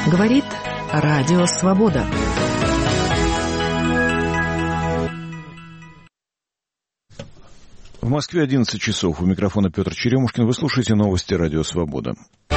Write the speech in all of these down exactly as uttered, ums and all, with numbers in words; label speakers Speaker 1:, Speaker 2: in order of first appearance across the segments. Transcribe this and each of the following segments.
Speaker 1: Говорит Радио Свобода.
Speaker 2: В Москве одиннадцать часов. У микрофона Петр Черемушкин. Вы слушаете новости Радио Свобода.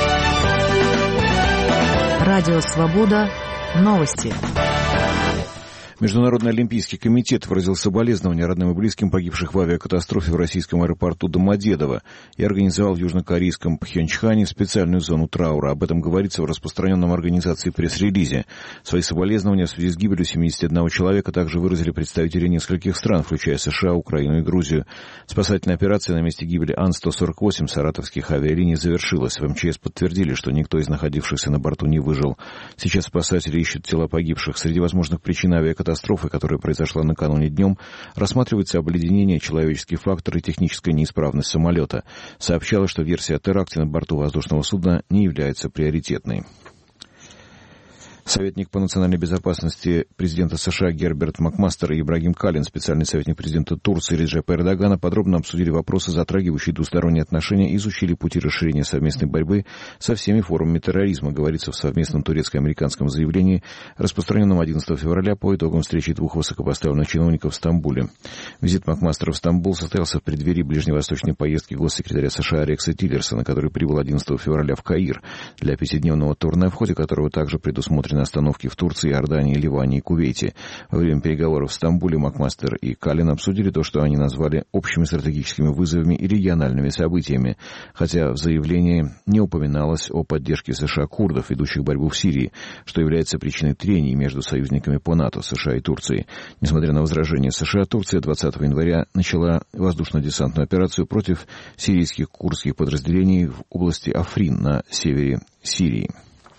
Speaker 1: Радио Свобода. Новости.
Speaker 2: Международный олимпийский комитет выразил соболезнования родным и близким погибших в авиакатастрофе в российском аэропорту Домодедово и организовал в южнокорейском Пхенчхане специальную зону траура. Об этом говорится в распространенном организацией пресс-релизе. Свои соболезнования в связи с гибелью семидесяти одного человека также выразили представители нескольких стран, включая США, Украину и Грузию. Спасательная операция на месте гибели Ан сто сорок восемь саратовских авиалиний завершилась. В МЧС подтвердили, что никто из находившихся на борту не выжил. Сейчас спасатели ищут тела погибших. Среди возможных причин авиакатастрофы Катастрофы, которая произошла накануне днем, рассматривается обледенение, человеческий фактор и техническая неисправность самолета. Сообщалось, что версия о теракте на борту воздушного судна не является приоритетной. Советник по национальной безопасности президента США Герберт Макмастер и Ибрагим Калин, специальный советник президента Турции Реджепа Эрдогана, подробно обсудили вопросы, затрагивающие двусторонние отношения, и изучили пути расширения совместной борьбы со всеми формами терроризма, говорится в совместном турецко-американском заявлении, распространенном одиннадцатого февраля по итогам встречи двух высокопоставленных чиновников в Стамбуле. Визит Макмастера в Стамбул состоялся в преддверии ближневосточной поездки госсекретаря США Рекса Тиллерсона, который прибыл одиннадцатого февраля в Каир для пятидневного турне, в ходе которого также предусмотрено остановки в Турции, Иордании, Ливане и Кувейте. Во время переговоров в Стамбуле Макмастер и Калин обсудили то, что они назвали общими стратегическими вызовами и региональными событиями, хотя в заявлении не упоминалось о поддержке США курдов, ведущих борьбу в Сирии, что является причиной трений между союзниками по НАТО, США и Турцией. Несмотря на возражения США, Турция двадцатого января начала воздушно-десантную операцию против сирийских курдских подразделений в области Африн на севере Сирии.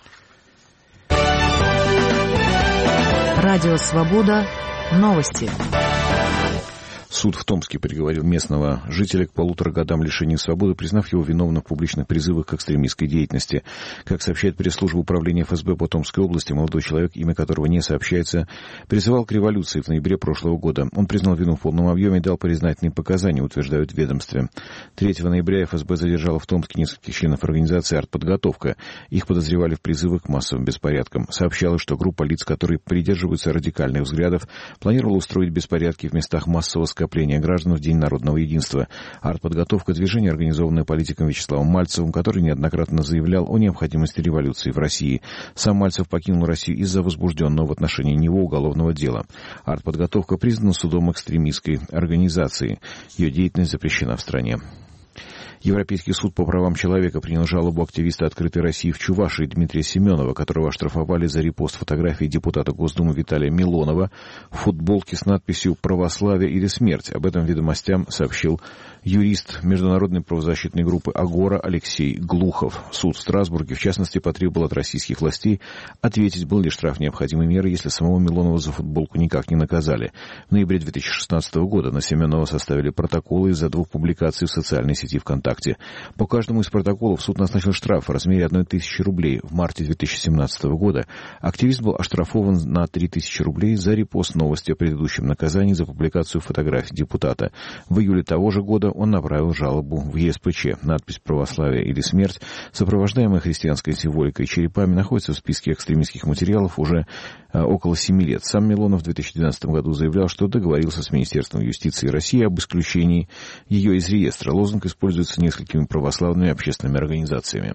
Speaker 1: Радио Свобода. Новости.
Speaker 2: Суд в Томске приговорил местного жителя к полутора годам лишения свободы, признав его виновным в публичных призывах к экстремистской деятельности. Как сообщает пресс-служба управления эф эс бэ по Томской области, молодой человек, имя которого не сообщается, призывал к революции в ноябре прошлого года. Он признал вину в полном объеме и дал признательные показания, утверждают в ведомстве. третьего ноября эф эс бэ задержала в Томске нескольких членов организации «Артподготовка». Их подозревали в призывах к массовым беспорядкам. Сообщалось, что группа лиц, которые придерживаются радикальных взглядов, планировала устроить беспорядки в местах массового скопления граждан в День народного единства. Артподготовка — движение, организованное политиком Вячеславом Мальцевым, который неоднократно заявлял о необходимости революции в России. Сам Мальцев покинул Россию из-за возбужденного в отношении него уголовного дела. Артподготовка признана судом экстремистской организацией. Ее деятельность запрещена в стране. Европейский суд по правам человека принял жалобу активиста «Открытой России» в Чувашии Дмитрия Семенова, которого оштрафовали за репост фотографии депутата Госдумы Виталия Милонова в футболке с надписью «Православие или смерть». Об этом «Ведомостям» сообщил юрист международной правозащитной группы «Агора» Алексей Глухов. Суд в Страсбурге, в частности, потребовал от российских властей ответить, был ли штраф необходимой мерой, если самого Милонова за футболку никак не наказали. В ноябре две тысячи шестнадцатого года на Семенова составили протоколы из-за двух публикаций в социальной сети ВКонтакте. По каждому из протоколов суд назначил штраф в размере одной тысячи рублей. В марте две тысячи семнадцатого года активист был оштрафован на три тысячи рублей за репост новости о предыдущем наказании за публикацию фотографий депутата. В июле того же года он направил жалобу в е эс пэ че. Надпись «Православие или смерть», сопровождаемая христианской символикой и черепами, находится в списке экстремистских материалов уже а, около семи лет. Сам Милонов в две тысячи двенадцатом году заявлял, что договорился с Министерством юстиции России об исключении ее из реестра. Лозунг используется несколькими православными общественными организациями.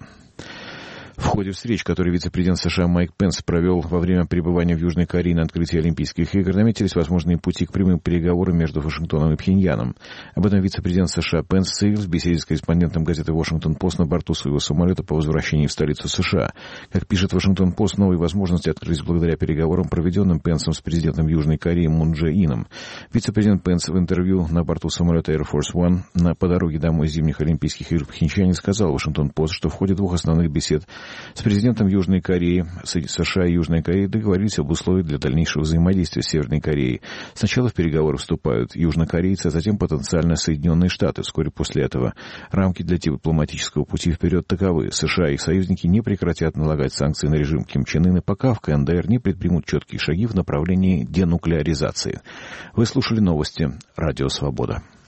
Speaker 2: В ходе встреч, которые вице-президент США Майк Пенс провел во время пребывания в Южной Корее на открытии Олимпийских игр, наметились возможные пути к прямым переговорам между Вашингтоном и Пхеньяном. Об этом вице-президент США Пенс заявил в беседе с корреспондентом газеты «Вашингтон-Пост» на борту своего самолета по возвращении в столицу США. Как пишет «Вашингтон-Пост», новые возможности открылись благодаря переговорам, проведенным Пенсом с президентом Южной Кореи Мун Дже Ином. Вице-президент Пенс в интервью на борту самолета Air Force One на, по дороге домой из зимних Олимпийских игр в Пхенчхане сказал «Вашингтон-Пост», что в ходе двух основных бесед с президентом Южной Кореи, США и Южной Кореи договорились об условиях для дальнейшего взаимодействия с Северной Кореей. Сначала в переговоры вступают южнокорейцы, а затем потенциально Соединенные Штаты. Вскоре после этого рамки для дипломатического пути вперед таковы. США и их союзники не прекратят налагать санкции на режим Ким Чен Ына, пока в ка эн дэ эр не предпримут четкие шаги в направлении денуклеаризации. Вы слушали новости Радио Свобода.